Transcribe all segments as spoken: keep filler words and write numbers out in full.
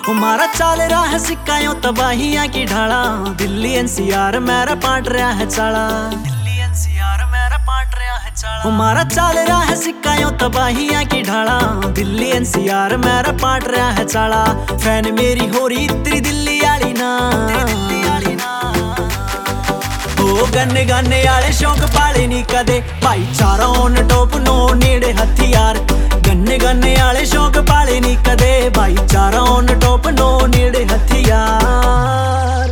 हमारा चल रहा है सिक्का तबाहियां की ढाला। दिल्ली एनसीआर मेरा पाट रहा है चाला। दिल्ली एनसीआर मेरा पाट रहा है चाला। हमारा चल रहा है सिक्का तबाहियां की ढाला। दिल्ली एनसीआर मेरा पाट रहा है चाला। फैन मेरी हो रही तेरी दिल्ली आली ना। ओ गन्ने गाने आले शौक पाले नी कदे। भाईचारा ऑन टॉप नो नेड़े हथियार। गन्ने गाने आले शौक पाले नी कदे। भाईचारा ऑन टॉप नो नेड़े हथियार।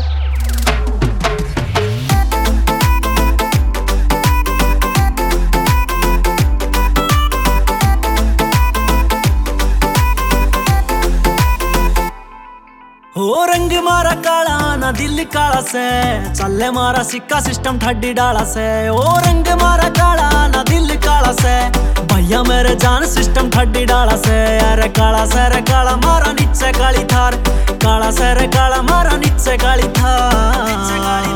हो रंग मारा काला ना दिल काला से। चले मारा सिक्का सिस्टम ठड्डी डाला से। ओ रंग मारा काला ना दिल काला से। भैया मेरे जान सिस्टम ठड्डी डाला से। अरे काला से रे काला मारा नीचे काली थार। काला से रे काला मारा नीचे काली थार।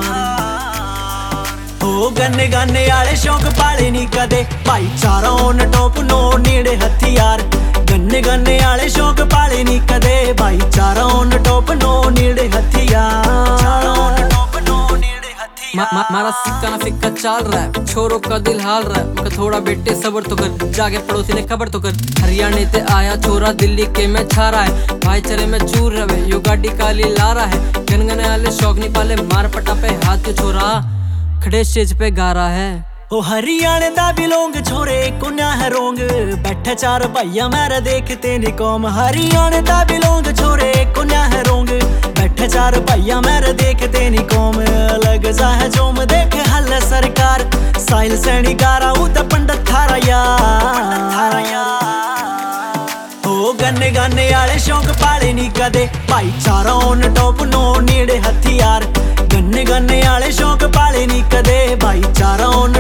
ओ गन्ने गाने आले शौक पाले नी कदे। भाईचारा ऑन टॉप नो नेड़े हथियार। गन्ने गाने आले शौक पाले नी कदे। भाईचारा ऑन टॉप नो नेड़े हथियार। मा, मा, मारा सिक्का ना फिक्का चाल रहा है। छोरों का दिल हाल रहा है। मैं थोड़ा बेटे सबर तो कर। जाके पड़ोसी ने खबर तो कर। हरियाणा ते आया छोरा दिल्ली के में छा रहा है। भाईचारे में चूर रहे यो गाड़ी काली ला रहा है। गनगने आले शौक नहीं पाले मार पटा पे हाथ के छोरा खड़े स्टेज पे गा रहा है। ओ हरियाणे दा बिलोंग छोरे कुन्या है रोंग। बैठे चार भैया मेरे देखते नी कौम। हरियाणे दा बिलोंग छोरे कुन्या है रोंग। बैठे चार भैया मेरे देखते नी कौम। लग जा है जोम देखे हल सरकार। साहिल सैनी गारा उत पंडित थारा यार। ओ गन्ने गाने आले शौक पाले नी कदे। भाईचारा ऑन टॉप नो नेड़े हथियार। गन्ने गाने आले शौक पाले नी कदे। भाईचारा ऑन